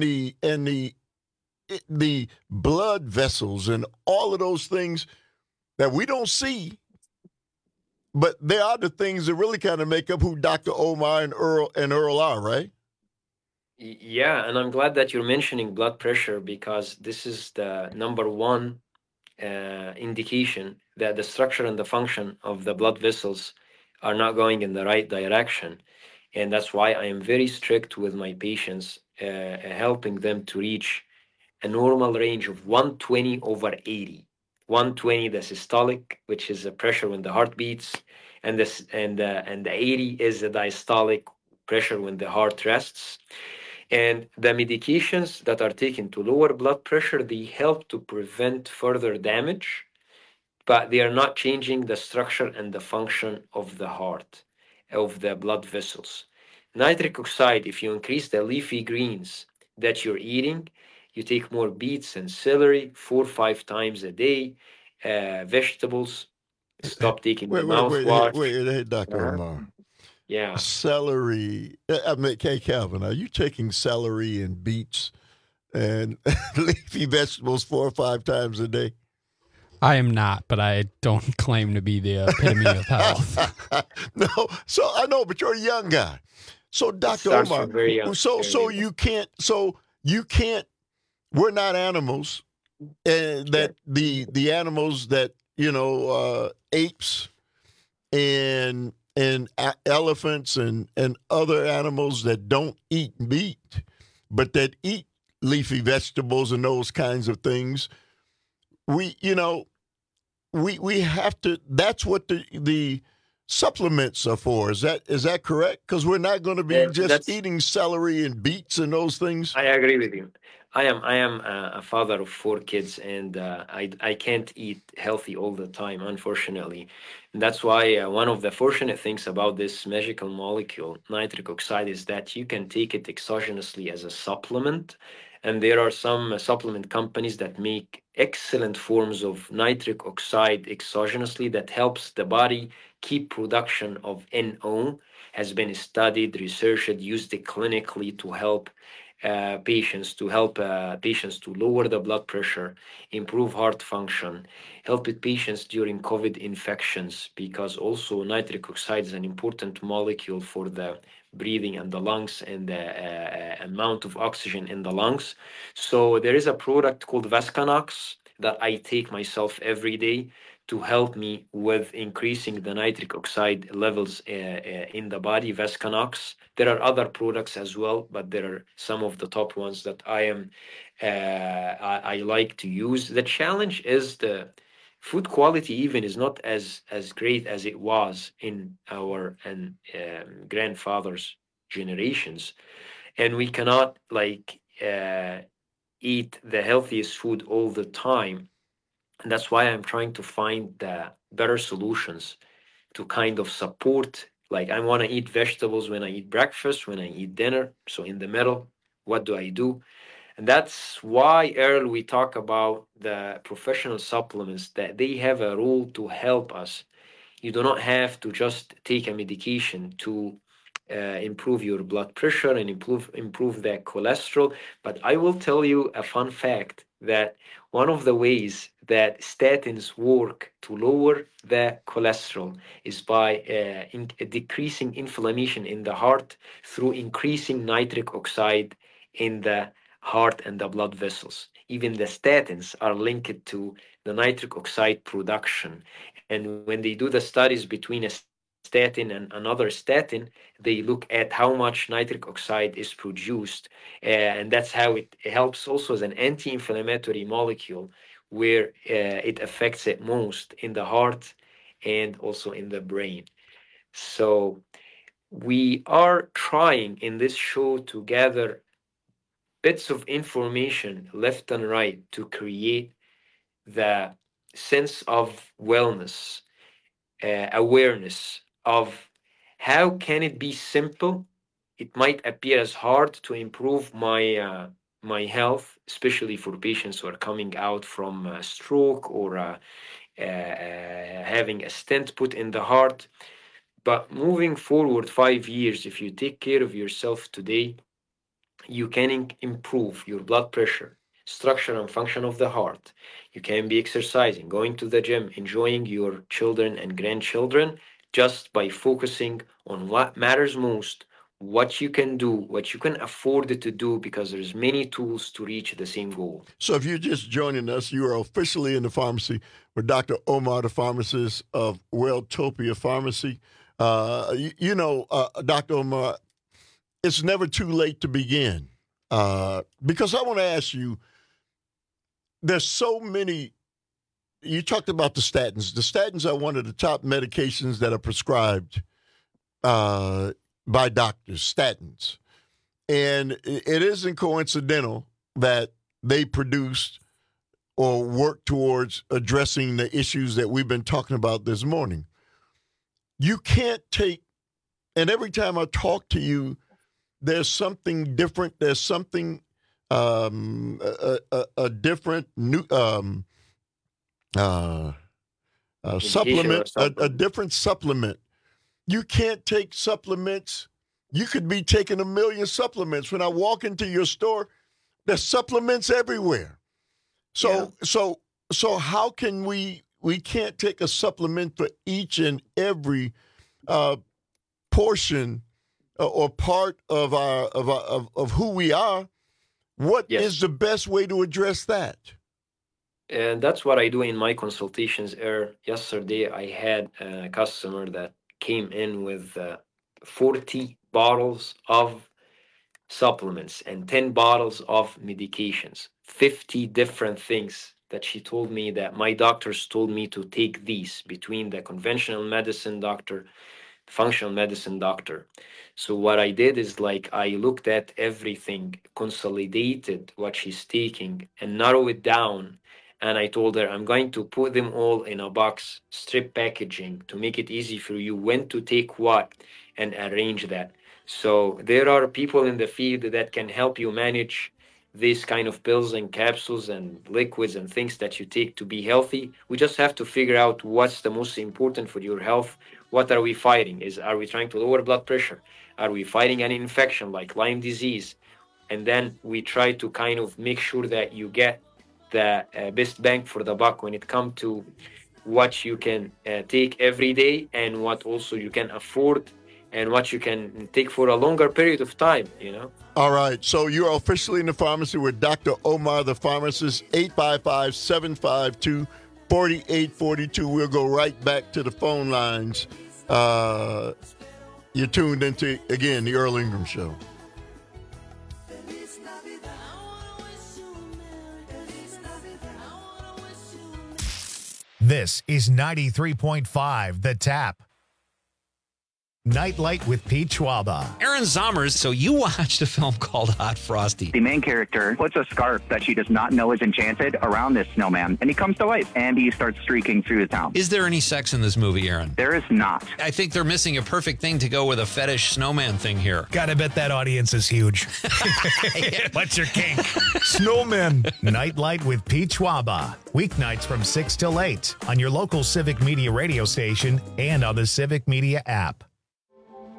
Speaker 16: the blood vessels and all of those things that we don't see, but they are the things that really kind of make up who Dr. Omar and Earl are, right?
Speaker 18: Yeah, and I'm glad that you're mentioning blood pressure, because this is the number one indication that the structure and the function of the blood vessels are not going in the right direction. And that's why I am very strict with my patients, helping them to reach a normal range of 120/80. 120, the systolic, which is the pressure when the heart beats, and the 80 is the diastolic pressure when the heart rests. And the medications that are taken to lower blood pressure, they help to prevent further damage, but they are not changing the structure and the function of the heart, of the blood vessels. Nitric oxide, if you increase the leafy greens that you're eating, you take more beets and celery 4 or 5 times a day, vegetables, stop taking the mouthwash.
Speaker 16: Wait, Dr. Omar.
Speaker 18: Yeah.
Speaker 16: Celery. Hey, Calvin, are you taking celery and beets and leafy vegetables 4 or 5 times a day?
Speaker 17: I am not, but I don't claim to be the epitome of health.
Speaker 16: No, so I know, but you're a young guy. So, Dr. Omar, you can't. We're not animals, and that the animals that apes and elephants and other animals that don't eat meat, but that eat leafy vegetables and those kinds of things. We have to. That's what the supplements are for. Is that correct? Because we're not going to be just eating celery and beets and those things.
Speaker 18: I agree with you. I am a father of 4 kids, and I can't eat healthy all the time, unfortunately. And that's why one of the fortunate things about this magical molecule, nitric oxide, is that you can take it exogenously as a supplement. And there are some supplement companies that make excellent forms of nitric oxide exogenously that helps the body keep production of NO, has been studied, researched, used clinically to help patients to lower the blood pressure, improve heart function, help with patients during COVID infections, because also nitric oxide is an important molecule for the breathing and the lungs and the amount of oxygen in the lungs. So there is a product called Vescanox that I take myself every day to help me with increasing the nitric oxide levels in the body, Vescanox. There are other products as well, but there are some of the top ones that I like to use. The challenge is the food quality even is not as great as it was in our grandfathers' generations. And we cannot eat the healthiest food all the time. And that's why I'm trying to find the better solutions to kind of support. Like, I want to eat vegetables when I eat breakfast, when I eat dinner. So in the middle, what do I do? And that's why, Earl, we talk about the professional supplements, that they have a role to help us. You do not have to just take a medication to improve your blood pressure and improve the cholesterol. But I will tell you a fun fact that one of the ways that statins work to lower the cholesterol is by decreasing inflammation in the heart through increasing nitric oxide in the heart and the blood vessels. Even the statins are linked to the nitric oxide production. And when they do the studies between a statin and another statin, they look at how much nitric oxide is produced. And that's how it helps also as an anti-inflammatory molecule, where it affects it most in the heart and also in the brain. So we are trying in this show to gather bits of information left and right to create the sense of wellness, awareness of how can it be simple. It might appear as hard to improve my health, especially for patients who are coming out from a stroke or having a stent put in the heart. But moving forward 5 years, if you take care of yourself today, you can improve your blood pressure, structure and function of the heart. You can be exercising, going to the gym, enjoying your children and grandchildren, just by focusing on what matters most, what you can do, what you can afford to do, because there's many tools to reach the same goal.
Speaker 16: So if you're just joining us, you are officially in the pharmacy with Dr. Omar, the pharmacist of Welltopia Pharmacy. Dr. Omar, it's never too late to begin. Because I want to ask you, there's so many, you talked about the statins. The statins are one of the top medications that are prescribed by doctors, statins. And it isn't coincidental that they produced or work towards addressing the issues that we've been talking about this morning. You can't take, and every time I talk to you, there's something different. There's something, a different new supplement, a different supplement. You can't take supplements. You could be taking 1 million supplements. When I walk into your store, there's supplements everywhere. So how can we can't take a supplement for each and every portion or part of our of who we are. What is the best way to address that?
Speaker 18: And that's what I do in my consultations. Yesterday, I had a customer that came in with 40 bottles of supplements and 10 bottles of medications, 50 different things that she told me that my doctors told me to take these between the conventional medicine doctor, functional medicine doctor. So what I did is I looked at everything, consolidated what she's taking and narrow it down. And I told her, I'm going to put them all in a box, strip packaging to make it easy for you when to take what and arrange that. So there are people in the field that can help you manage these kind of pills and capsules and liquids and things that you take to be healthy. We just have to figure out what's the most important for your health. What are we fighting? Are we trying to lower blood pressure? Are we fighting an infection like Lyme disease? And then we try to kind of make sure that you get the best bang for the buck when it comes to what you can take every day and what also you can afford and what you can take for a longer period of time,
Speaker 16: All right. So you are officially in the pharmacy with Dr. Omar, the pharmacist, 855-752-4842. We'll go right back to the phone lines. You're tuned into, again, the Earl Ingram Show.
Speaker 1: This is 93.5 The Tap. Nightlight with Pete Schwaba.
Speaker 8: Aaron Zommers, so you watched a film called Hot Frosty.
Speaker 9: The main character puts a scarf that she does not know is enchanted around this snowman, and he comes to life, and he starts streaking through the town.
Speaker 8: Is there any sex in this movie, Aaron?
Speaker 9: There is not.
Speaker 8: I think they're missing a perfect thing to go with a fetish snowman thing here.
Speaker 1: Gotta bet that audience is huge. What's your kink? Snowmen. Nightlight with Pete Schwaba. Weeknights from 6 till 8 on your local Civic Media radio station and on the Civic Media app.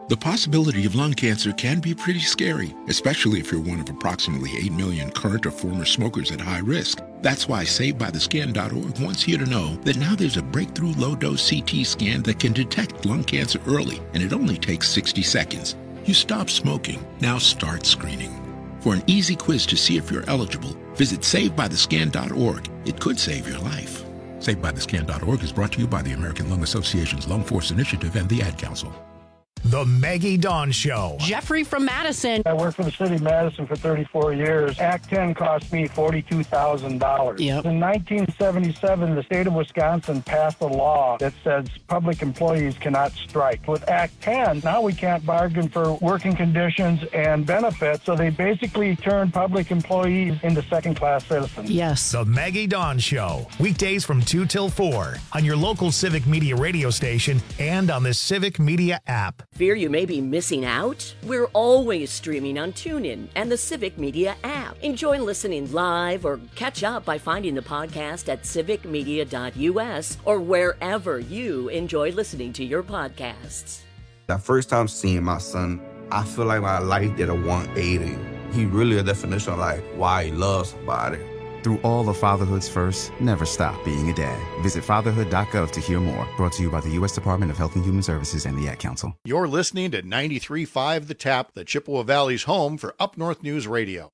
Speaker 3: The possibility of lung cancer can be pretty scary, especially if you're one of approximately 8 million current or former smokers at high risk. That's why SaveByTheScan.org wants you to know that now there's a breakthrough low-dose CT scan that can detect lung cancer early, and it only takes 60 seconds. You stop smoking, now start screening. For an easy quiz to see if you're eligible, visit SaveByTheScan.org. It could save your life. SaveByTheScan.org is brought to you by the American Lung Association's Lung Force Initiative and the Ad Council.
Speaker 1: The Maggie Dawn Show.
Speaker 10: Jeffrey from Madison.
Speaker 11: I worked for the city of Madison for 34 years. Act 10 cost me $42,000.
Speaker 10: Yep.
Speaker 11: In 1977, the state of Wisconsin passed a law that says public employees cannot strike. With Act 10, now we can't bargain for working conditions and benefits, so they basically turned public employees into second-class citizens.
Speaker 10: Yes.
Speaker 1: The Maggie Dawn Show. Weekdays from 2 till 4 on your local Civic Media radio station and on the Civic Media app.
Speaker 27: Fear you may be missing out? We're always streaming on TuneIn and the Civic Media app. Enjoy listening live or catch up by finding the podcast at civicmedia.us or wherever you enjoy listening to your podcasts.
Speaker 12: That first time seeing my son, I feel like my life did a 180. He really a definition of like why he loves somebody.
Speaker 13: Through all of fatherhood's first, never stop being a dad. Visit fatherhood.gov to hear more. Brought to you by the U.S. Department of Health and Human Services and the Ad Council.
Speaker 24: You're listening to 93.5 The Tap, the Chippewa Valley's home for Up North News Radio.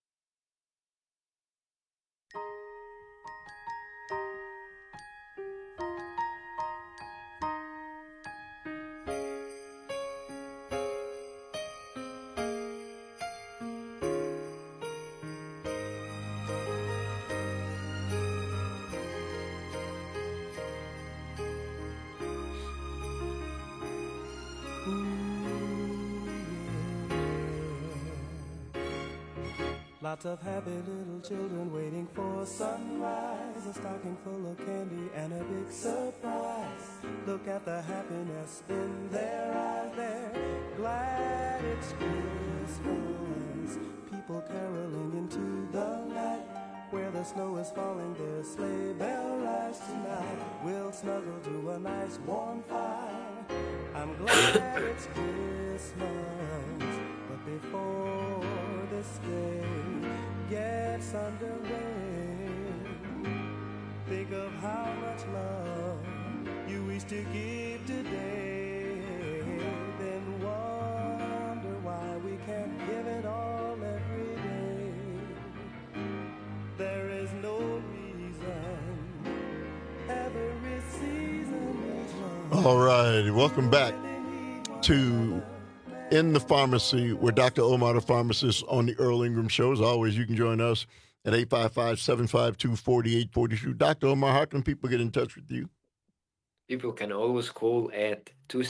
Speaker 30: Lots of happy little children waiting for sunrise, a stocking full of candy and a big surprise. Look at the happiness in their eyes, they're glad it's Christmas. People caroling into the night, where the snow is falling, their sleigh bell rides tonight. We'll snuggle to a nice warm fire. I'm glad it's Christmas, but before this day gets underway, think of how much love you wish to give today, then wonder why we can't give it all every day. There is no reason every season needs love.
Speaker 16: All right, welcome back to In the Pharmacy with Dr. Omar, the pharmacist, on the Earl Ingram Show. As always, you can join us at 855-752-4842. Dr. Omar, how can people get in touch with you?
Speaker 18: People can always call at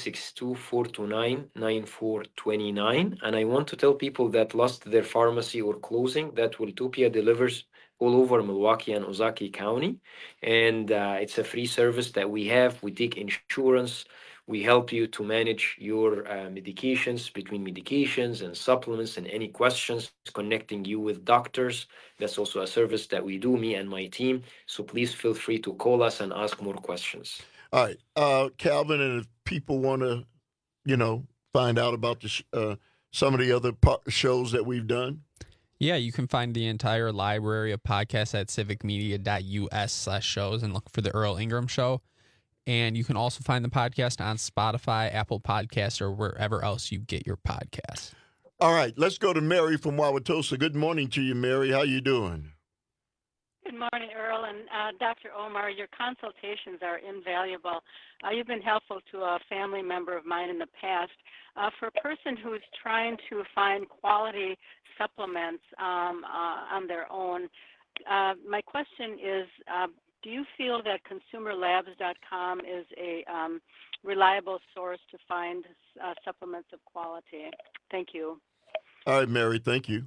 Speaker 18: 262-429-9429. And I want to tell people that lost their pharmacy or closing that Welltopia delivers all over Milwaukee and Ozaukee County. And it's a free service that we have. We take insurance. We help you to manage your medications, between medications and supplements, and any questions, connecting you with doctors. That's also a service that we do, me and my team. So please feel free to call us and ask more questions.
Speaker 16: All right, Calvin, and if people want to, find out about the some of the other shows that we've done.
Speaker 17: Yeah, you can find the entire library of podcasts at civicmedia.us/shows and look for the Earl Ingram Show. And you can also find the podcast on Spotify, Apple Podcasts, or wherever else you get your podcasts.
Speaker 16: All right, let's go to Mary from Wauwatosa. Good morning to you, Mary. How you doing?
Speaker 14: Good morning, Earl and Dr. Omar. Your consultations are invaluable. You've been helpful to a family member of mine in the past. For a person who's trying to find quality supplements on their own, my question is, do you feel that consumerlabs.com is a reliable source to find supplements of quality? Thank you.
Speaker 16: All right, Mary, thank you.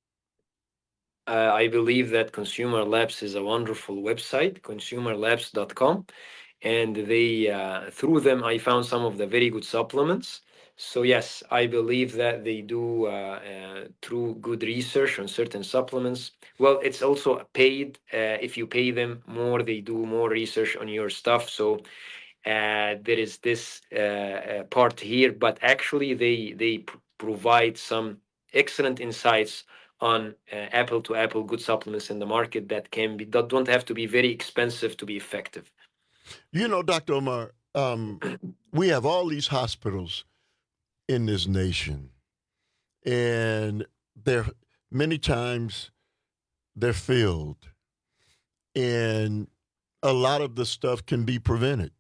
Speaker 18: I believe that Consumer Labs is a wonderful website, consumerlabs.com. And they, through them, I found some of the very good supplements. So yes, I believe that they do through good research on certain supplements. Well, it's also paid. If you pay them more, they do more research on your stuff. So there is this part here, but actually they provide some excellent insights on apple to apple good supplements in the market that don't have to be very expensive to be effective.
Speaker 16: You know, Dr. Omar, we have all these hospitals in this nation, and many times they're filled, and a lot of the stuff can be prevented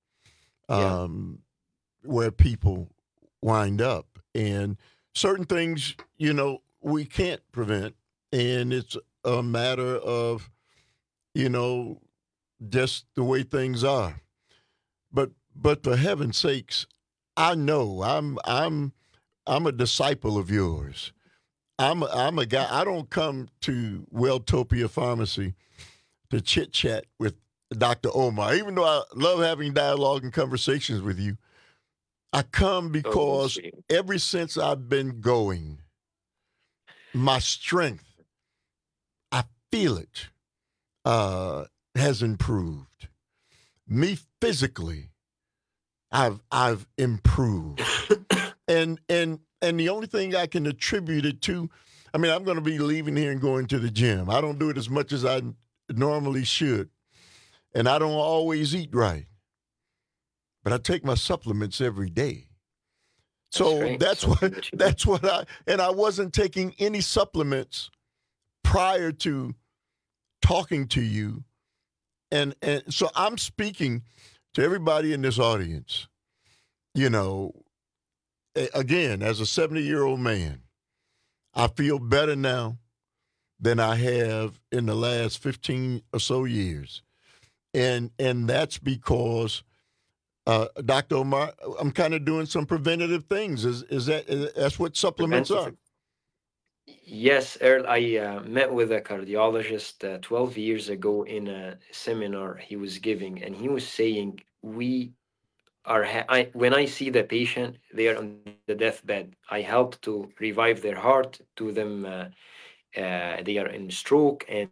Speaker 16: where people wind up. And certain things, you know, we can't prevent, and it's a matter of, you know, just the way things are. But for heaven's sakes, I know I'm a disciple of yours. I'm a guy. I don't come to Welltopia Pharmacy to chit chat with Dr. Omar, even though I love having dialogue and conversations with you. I come because ever since I've been going, my strength, I feel it, has improved. Me physically, I've improved. and the only thing I can attribute it to, I mean, I'm going to be leaving here and going to the gym. I don't do it as much as I normally should. And I don't always eat right. But I take my supplements every day. So that's what I wasn't taking any supplements prior to talking to you. And so I'm speaking to everybody in this audience. You know, again, as a 70-year-old man, I feel better now than I have in the last 15 or so years. And that's because, Dr. Omar, I'm kind of doing some preventative things. That's what supplements are?
Speaker 18: Yes, Earl, I met with a cardiologist 12 years ago in a seminar he was giving, and he was saying, when I see the patient, they are on the deathbed. I help to revive their heart, to them, they are in stroke, and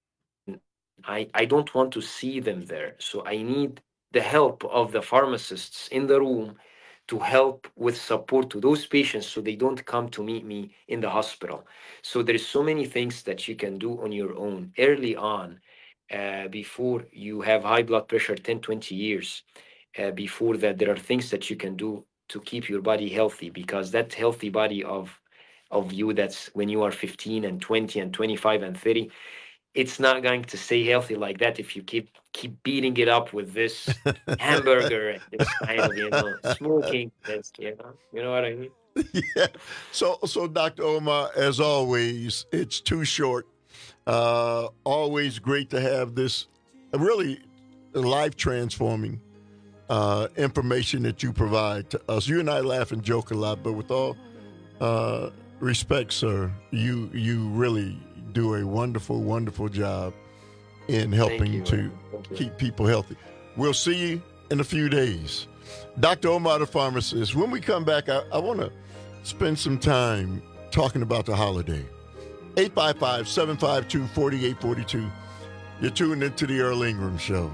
Speaker 18: I don't want to see them there. So I need the help of the pharmacists in the room to help with support to those patients so they don't come to meet me in the hospital. So there's so many things that you can do on your own early on, before you have high blood pressure 10, 20 years. Before that, there are things that you can do to keep your body healthy, because that healthy body of you, that's when you are 15 and 20 and 25 and 30, it's not going to stay healthy like that if you keep beating it up with this hamburger and this kind of, smoking. That's, you know what I mean?
Speaker 16: Yeah. So Dr. Omar, as always, it's too short. Always great to have this really life-transforming information that you provide to us. You and I laugh and joke a lot, but with all respect, sir, you really do a wonderful, wonderful job in helping to keep people healthy. We'll see you in a few days. Dr. Omar, the pharmacist. When we come back, I want to spend some time talking about the holiday. 855-752-4842. You're tuned into the Earl Ingram Show.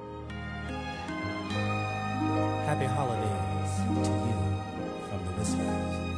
Speaker 30: Happy holidays to you from the Whispers.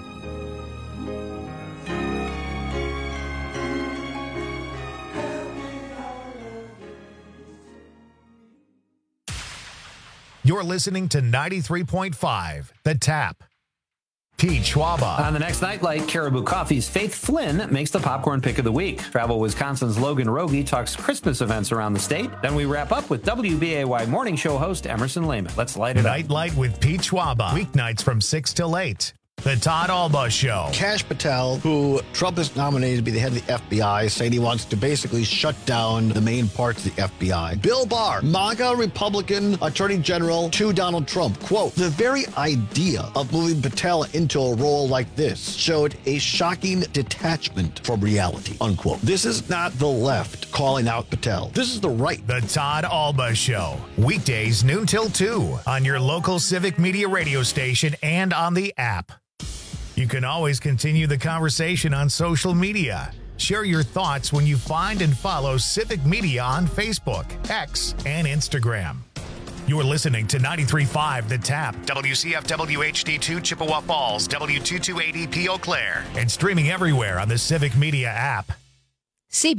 Speaker 1: You're listening to 93.5, The Tap. Pete Schwaba.
Speaker 19: On the next Nightlight, Caribou Coffee's Faith Flynn makes the popcorn pick of the week. Travel Wisconsin's Logan Rogie talks Christmas events around the state. Then we wrap up with WBAY morning show host Emerson Lehman. Let's light it up.
Speaker 1: Nightlight with Pete Schwaba. Weeknights from 6 till 8. The Todd Alba Show.
Speaker 15: Kash Patel, who Trump has nominated to be the head of the FBI, saying he wants to basically shut down the main parts of the FBI. Bill Barr, MAGA Republican Attorney General to Donald Trump. Quote, the very idea of moving Patel into a role like this showed a shocking detachment from reality, unquote. This is not the left calling out Patel. This is the right.
Speaker 1: The Todd Alba Show. Weekdays noon till 2 on your local Civic Media radio station and on the app. You can always continue the conversation on social media. Share your thoughts when you find and follow Civic Media on Facebook, X, and Instagram. You're listening to 93.5 The Tap, WCFW HD2 Chippewa Falls, W228EP Eau Claire, and streaming everywhere on the Civic Media app.